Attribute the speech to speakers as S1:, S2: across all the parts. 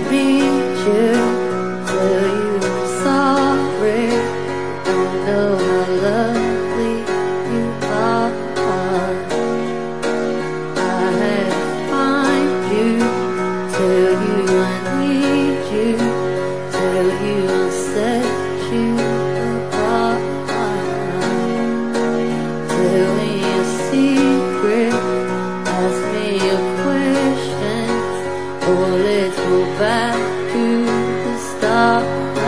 S1: meet you, tell you I'm sorry. Don't know how lovely you are. I had to find you, tell you I need you, tell you I'll set you apart. Tell me a secret, ask me a question, or let's go back to the start.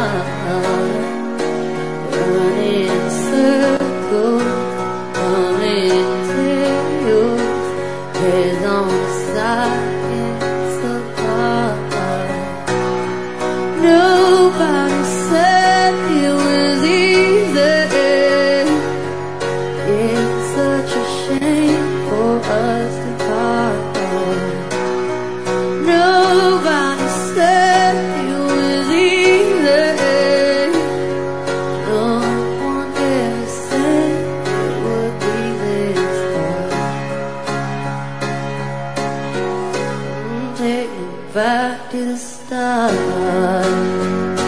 S1: Running in circles, running tails, heads on sides apart. Nobody said it was easy. It's such a shame for us to part. Nobody said it was easy. No one ever said it would be this hard. Take me back to the start.